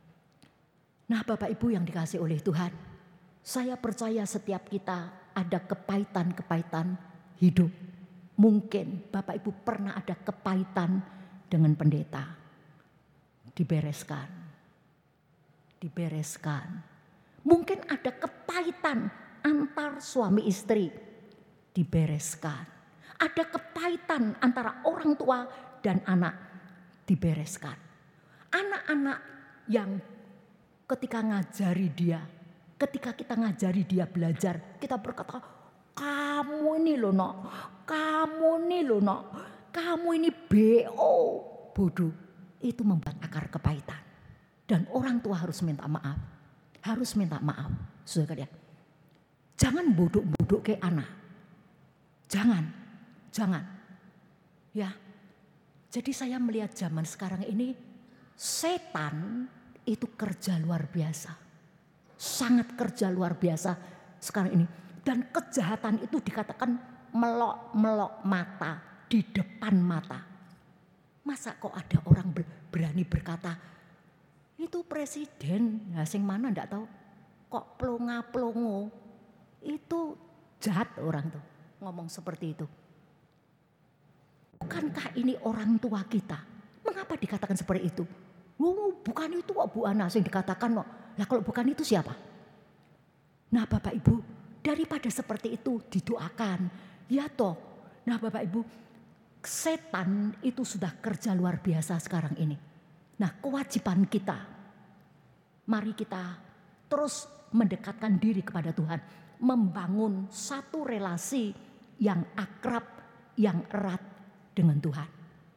Nah Bapak Ibu yang dikasihi oleh Tuhan. Saya percaya setiap kita ada kepahitan-kepahitan hidup. Mungkin Bapak Ibu pernah ada kepahitan dengan pendeta. Dibereskan. Dibereskan. Mungkin ada kepahitan antar suami istri. Dibereskan. Ada kepahitan antara orang tua dan anak. Dibereskan. Anak-anak yang ketika ngajari dia, ketika kita ngajari dia belajar, kita berkata, kamu ini loh nok, kamu ini loh nok, kamu ini B O, bodoh. Itu membuat akar kepahitan. Dan orang tua harus minta maaf. Harus minta maaf. Saudara, jangan bodoh-bodoh ke anak. Jangan, jangan. Ya. Jadi saya melihat zaman sekarang ini setan itu kerja luar biasa. Sangat kerja luar biasa sekarang ini. Dan kejahatan itu dikatakan melok-melok mata, di depan mata. Masa kok ada orang berani berkata, itu presiden, nah sing mana ndak tahu, kok plonga-plongo, itu jahat orang tuh ngomong seperti itu. Bukankah ini orang tua kita? Mengapa dikatakan seperti itu? Oh, bukan itu kok Bu Ana yang dikatakan kok. Lah kalau bukan itu siapa? Nah Bapak Ibu, daripada seperti itu didoakan. Ya toh. Nah Bapak Ibu, setan itu sudah kerja luar biasa sekarang ini. Nah kewajiban kita, mari kita terus mendekatkan diri kepada Tuhan. Membangun satu relasi yang akrab, yang erat dengan Tuhan.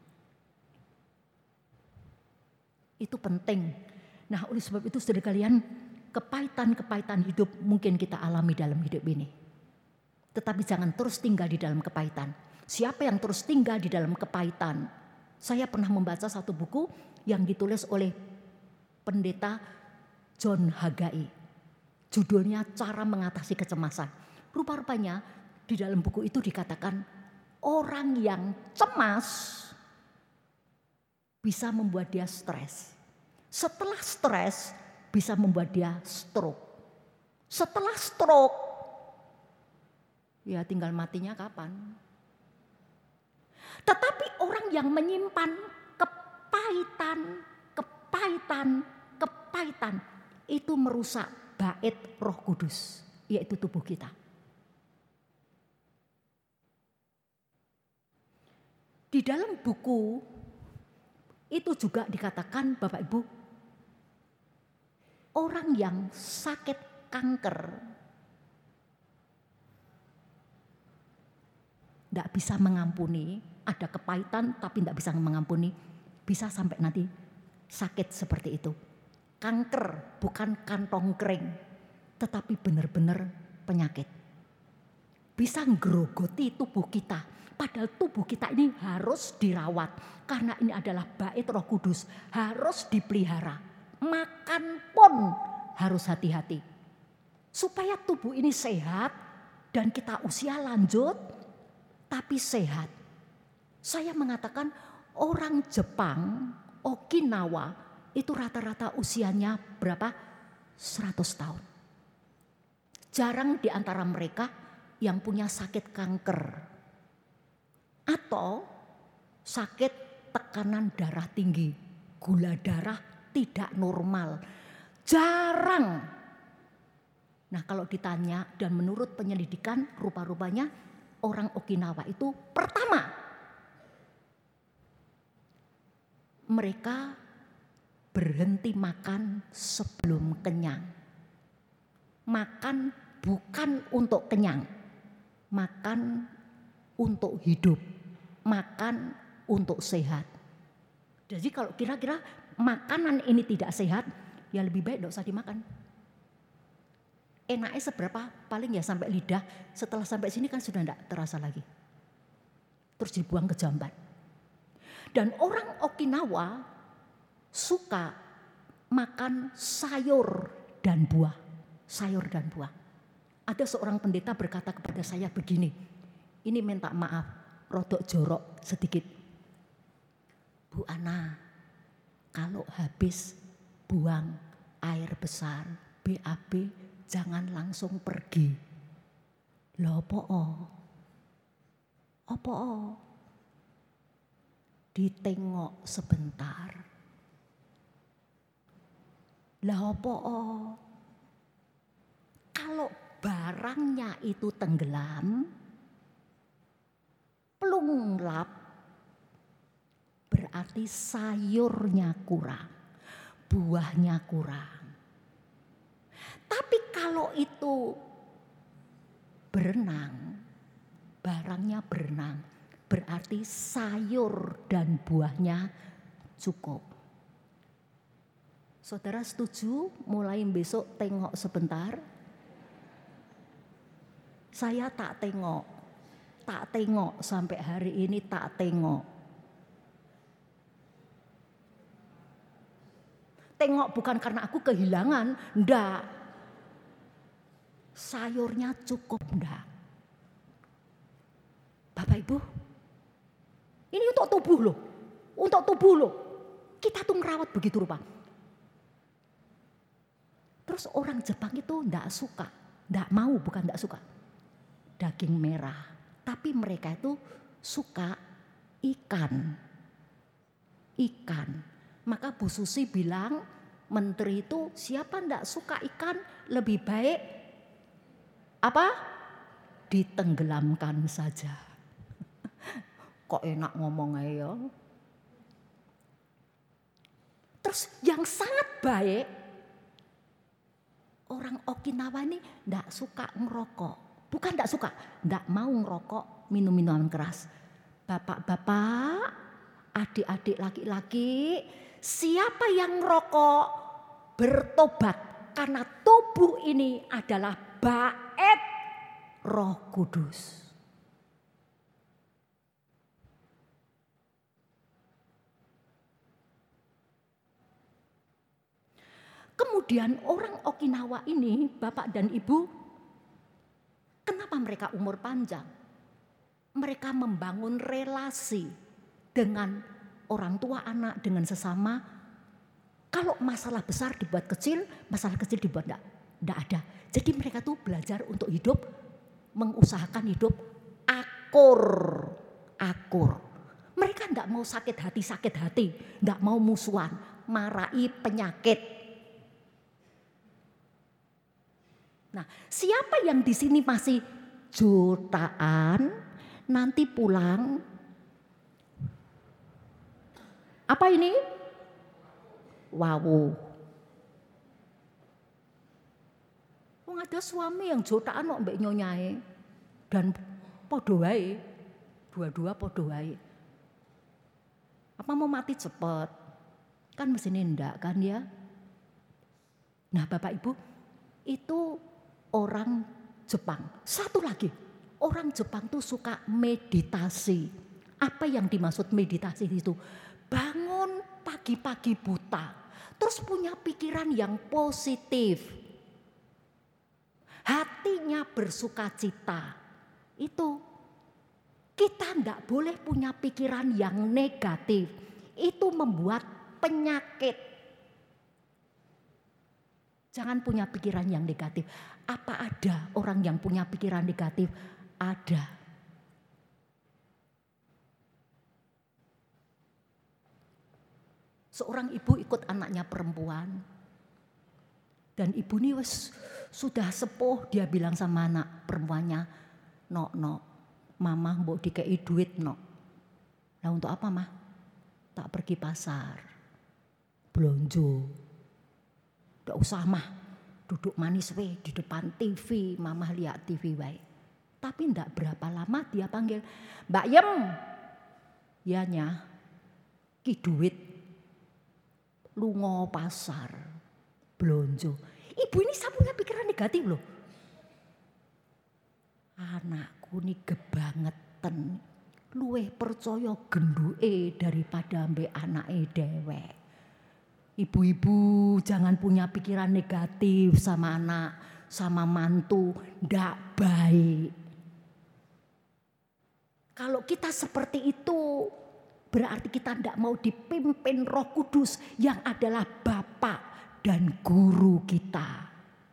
Itu penting. Nah oleh sebab itu saudara kalian, kepahitan-kepahitan hidup mungkin kita alami dalam hidup ini. Tetapi jangan terus tinggal di dalam kepahitan. Siapa yang terus tinggal di dalam kepahitan? Saya pernah membaca satu buku yang ditulis oleh pendeta John Haggai. Judulnya Cara Mengatasi Kecemasan. Rupa-rupanya di dalam buku itu dikatakan orang yang cemas bisa membuat dia stres. Setelah stres bisa membuat dia stroke. Setelah stroke ya tinggal matinya kapan. Tetapi orang yang menyimpan kepahitan, kepahitan, kepahitan itu merusak bait Roh Kudus, yaitu tubuh kita. Di dalam buku itu juga dikatakan Bapak Ibu, orang yang sakit kanker tidak bisa mengampuni, ada kepahitan tapi tidak bisa mengampuni, bisa sampai nanti sakit seperti itu. Kanker bukan kantong kering, tetapi benar-benar penyakit. Bisa ngerogoti tubuh kita. Padahal tubuh kita ini harus dirawat. Karena ini adalah bait Roh Kudus. Harus dipelihara. Makan pun harus hati-hati. Supaya tubuh ini sehat dan kita usia lanjut tapi sehat. Saya mengatakan orang Jepang, Okinawa itu rata-rata usianya berapa? seratus tahun. Jarang di antara mereka yang punya sakit kanker atau sakit tekanan darah tinggi, gula darah tidak normal. Jarang. Nah, kalau ditanya dan menurut penyelidikan rupa-rupanya orang Okinawa itu pertama mereka berhenti makan sebelum kenyang. Makan bukan untuk kenyang. Makan untuk hidup. Makan untuk sehat. Jadi kalau kira-kira makanan ini tidak sehat, ya lebih baik tidak usah dimakan. Enaknya seberapa? Paling ya sampai lidah. Setelah sampai sini kan sudah tidak terasa lagi. Terus dibuang ke jamban. Dan orang Okinawa suka makan sayur dan buah. Sayur dan buah. Ada seorang pendeta berkata kepada saya begini. Ini minta maaf, rodok jorok sedikit. Bu Ana, kalau habis buang air besar B A B jangan langsung pergi. Lho apa o? Apa o? Ditengok sebentar. Lah apa o? Kalau barangnya itu tenggelam, pelunglap, berarti sayurnya kurang, buahnya kurang. Tapi kalau itu berenang, barangnya berenang, berarti sayur dan buahnya cukup. Saudara setuju mulai besok tengok sebentar? Saya tak tengok, tak tengok sampai hari ini tak tengok. Tengok bukan karena aku kehilangan, enggak. Sayurnya cukup enggak. Bapak Ibu, ini untuk tubuh loh, untuk tubuh loh. Kita tuh merawat begitu rupa. Terus orang Jepang itu enggak suka, enggak mau, bukan enggak suka daging merah. Tapi mereka itu suka ikan. Ikan. Maka Bu Susi bilang, menteri itu siapa ndak suka ikan lebih baik apa? Ditenggelamkan saja. Kok enak ngomong ya. Terus yang sangat baik, orang Okinawa ini ndak suka ngerokok. Bukan ndak suka, ndak mau ngerokok, minum minuman keras. Bapak-bapak, adik-adik laki-laki, siapa yang ngerokok bertobat karena tubuh ini adalah bait Roh Kudus. Kemudian orang Okinawa ini, Bapak dan Ibu, kenapa mereka umur panjang? Mereka membangun relasi dengan orang tua anak, dengan sesama. Kalau masalah besar dibuat kecil, masalah kecil dibuat enggak, enggak ada. Jadi mereka tuh belajar untuk hidup, mengusahakan hidup akur. Akur. Mereka enggak mau sakit hati, sakit hati. Enggak mau musuhan, marahi penyakit. Nah, siapa yang di sini masih jutaan, nanti pulang, apa ini? Wow. Wong ada suami yang jutaan kok mbek nyonyae dan podo wae, dua-dua podo wae. Apa mau mati cepet? Kan mesinnya ndak kan ya? Nah, Bapak Ibu, itu orang Jepang. Satu lagi, orang Jepang tuh suka meditasi. Apa yang dimaksud meditasi itu? Bangun pagi-pagi buta, terus punya pikiran yang positif. Hatinya bersuka cita. Itu kita tidak boleh punya pikiran yang negatif. Itu membuat penyakit. Jangan punya pikiran yang negatif. Apa ada orang yang punya pikiran negatif? Ada. Seorang ibu ikut anaknya perempuan. Dan ibu ini wes, sudah sepuh, dia bilang sama anak perempuannya, "Nok, nok, mama mbok dikei duit, nok." Nah untuk apa, mah? Tak pergi pasar, belonjo. Gak usah, mah, duduk manis we di depan T V, mama lihat T V wae. Tapi ndak berapa lama dia panggil, "Mbak Yem." Ya nya, ki duit, lungo pasar, belonjo. Ibu ini saya punya pikiran negatif loh. Anakku ini kebangetan, luweh percaya genduke daripada mbek anake dewek. Ibu-ibu jangan punya pikiran negatif sama anak, sama mantu, ndak baik. Kalau kita seperti itu, berarti kita ndak mau dipimpin Roh Kudus yang adalah Bapa dan guru kita.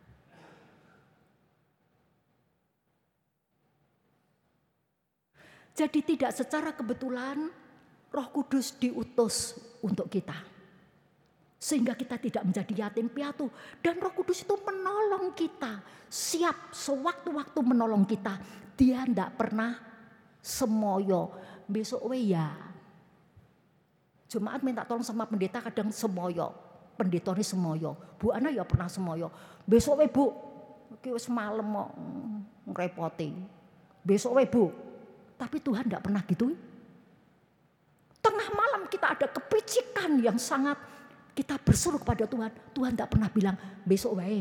Jadi tidak secara kebetulan Roh Kudus diutus untuk kita. Sehingga kita tidak menjadi yatim piatu. Dan Roh Kudus itu menolong kita. Siap sewaktu-waktu menolong kita. Dia tidak pernah semoyo. Besok we ya. Jemaat minta tolong sama pendeta kadang semoyo. Pendeta ini semoyo. Bu Ana ya pernah semoyo. Besok we bu. Iki wis malem kok ngrepoti. Besok we bu. Tapi Tuhan tidak pernah gitu. Tengah malam kita ada kepicikan yang sangat, kita berseru kepada Tuhan. Tuhan tidak pernah bilang besok wae.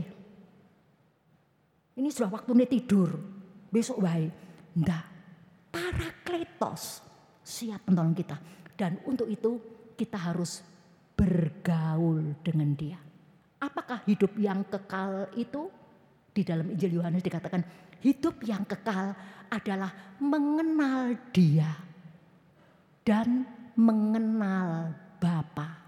Ini sudah waktunya tidur. Besok wae. Enggak. Parakletos siap menolong kita. Dan untuk itu kita harus bergaul dengan Dia. Apakah hidup yang kekal itu? Di dalam Injil Yohanes dikatakan hidup yang kekal adalah mengenal Dia dan mengenal Bapa.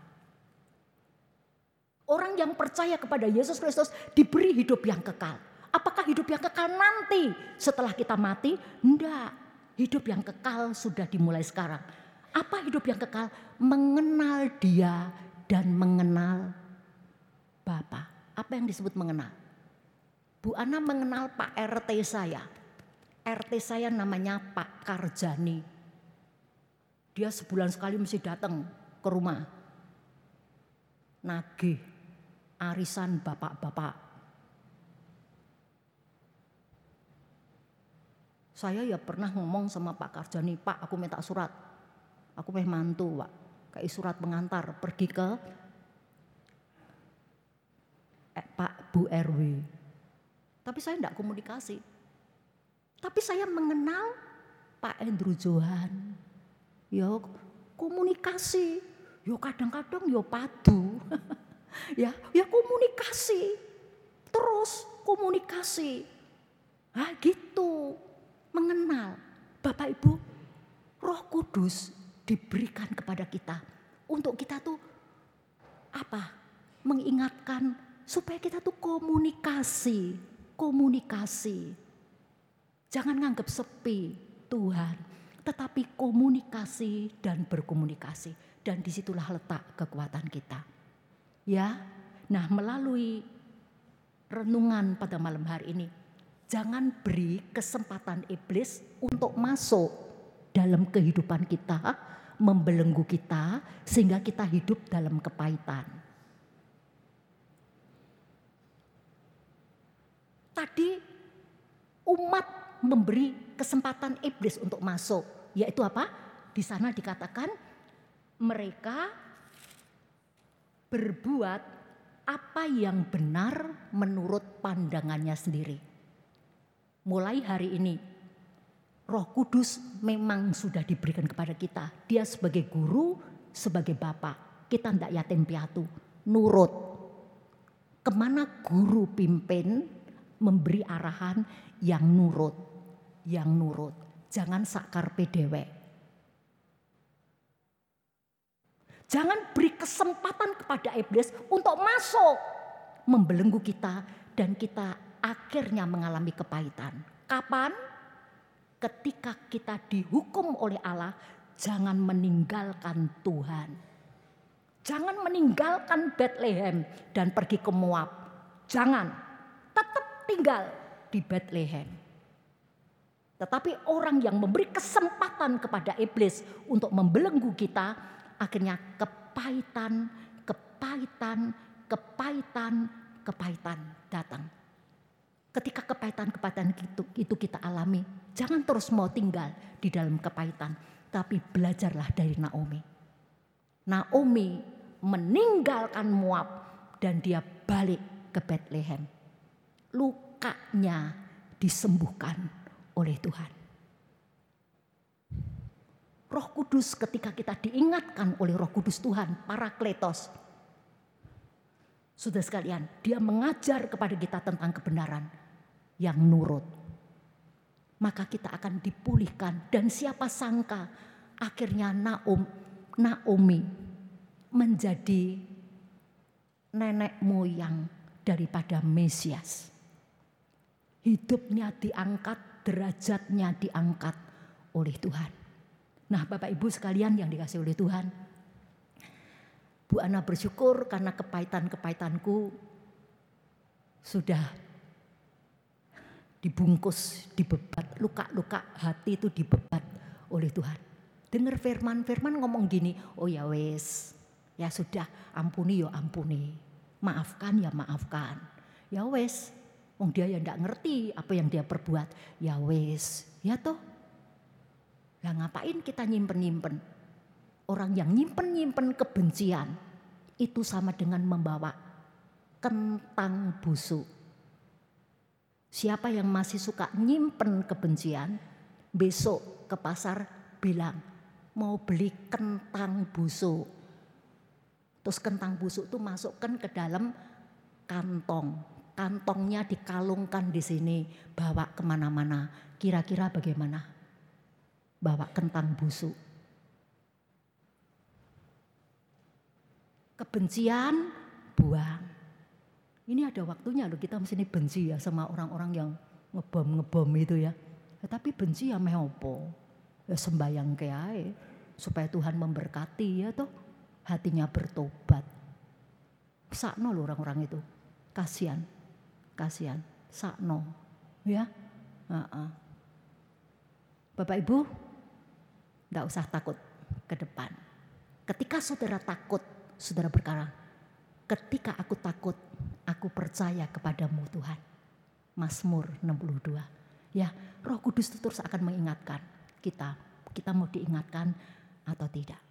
Orang yang percaya kepada Yesus Kristus diberi hidup yang kekal. Apakah hidup yang kekal nanti setelah kita mati? Enggak. Hidup yang kekal sudah dimulai sekarang. Apa hidup yang kekal? Mengenal Dia dan mengenal Bapa. Apa yang disebut mengenal? Bu Ana mengenal Pak R T saya. R T saya namanya Pak Karjani. Dia sebulan sekali mesti datang ke rumah. Nagih arisan bapak-bapak. Saya ya pernah ngomong sama Pak Karjani, "Pak, aku minta surat. Aku meh mantu, Pak. Kayak surat pengantar pergi ke eh, Pak Bu R W." Tapi saya tidak komunikasi. Tapi saya mengenal Pak Andrew Johan. Ya komunikasi. Ya kadang-kadang ya padu. ya, ya komunikasi. Terus komunikasi. Nah gitu. Mengenal. Bapak Ibu, Roh Kudus diberikan kepada kita. Untuk kita tuh apa? Mengingatkan supaya kita tuh komunikasi. Komunikasi. Jangan nganggap sepi Tuhan. Tetapi komunikasi dan berkomunikasi. Dan disitulah letak kekuatan kita. Ya, nah melalui renungan pada malam hari ini. Jangan beri kesempatan iblis untuk masuk dalam kehidupan kita. Membelenggu kita sehingga kita hidup dalam kepahitan. Tadi umat memberi kesempatan iblis untuk masuk. Yaitu apa? Di sana dikatakan mereka berbuat apa yang benar menurut pandangannya sendiri. mulai hari ini Roh Kudus memang sudah diberikan kepada kita. Dia sebagai guru, sebagai bapak. Kita tidak yatim piatu, nurut. Kemana guru pimpin, memberi arahan yang nurut. Yang nurut. Jangan sakar pedewek. Jangan beri kesempatan kepada iblis untuk masuk. Membelenggu kita dan kita akhirnya mengalami kepahitan. Kapan? Ketika kita dihukum oleh Allah, jangan meninggalkan Tuhan. Jangan meninggalkan Bethlehem dan pergi ke Moab. Jangan, tetap tinggal di Bethlehem. Tetapi orang yang memberi kesempatan kepada iblis untuk membelenggu kita, akhirnya kepahitan, kepahitan, kepahitan, kepahitan datang. Ketika kepahitan-kepahitan itu, itu kita alami, jangan terus mau tinggal di dalam kepahitan, tapi belajarlah dari Naomi. Naomi meninggalkan Moab dan dia balik ke Bethlehem. Lukanya disembuhkan oleh Tuhan. Roh Kudus ketika kita diingatkan oleh Roh Kudus Tuhan, Parakletos. Saudara sekalian, dia mengajar kepada kita tentang kebenaran yang nurut. Maka kita akan dipulihkan dan siapa sangka akhirnya Naom, Naomi menjadi nenek moyang daripada Mesias. Hidupnya diangkat, derajatnya diangkat oleh Tuhan. Nah, Bapak Ibu sekalian yang dikasihi oleh Tuhan, Bu Ana bersyukur karena kepahitan-kepahitanku sudah dibungkus, dibebat, luka-luka hati itu dibebat oleh Tuhan. Dengar firman, firman ngomong gini, oh ya wes, ya sudah, ampuni ya ampuni, maafkan ya maafkan, ya wes, wong dia ya ndak ngerti apa yang dia perbuat, ya wes, ya toh. Lah ngapain kita nyimpen-nyimpen? Orang yang nyimpen-nyimpen kebencian itu sama dengan membawa kentang busuk. Siapa yang masih suka nyimpen kebencian, besok ke pasar bilang mau beli kentang busuk. Terus kentang busuk itu masukkan ke dalam kantong. Kantongnya dikalungkan di sini, bawa kemana-mana. Kira-kira bagaimana? Bawa kentang busuk. Kebencian buang. Ini ada waktunya loh, kita mesti benci ya sama orang-orang yang ngebom-ngebom itu ya. Tetapi benci ya meh opo? Ya sembayang ke ae supaya Tuhan memberkati ya toh. Hatinya bertobat. Sakno loh orang-orang itu. Kasihan. Kasihan. Sakno. Ya. Uh-uh. Bapak Ibu, tidak usah takut ke depan. Ketika saudara takut, saudara berkata, ketika aku takut, aku percaya kepadamu Tuhan. Mazmur enam puluh dua. Ya, Roh Kudus terus akan mengingatkan kita. Kita mau diingatkan atau tidak.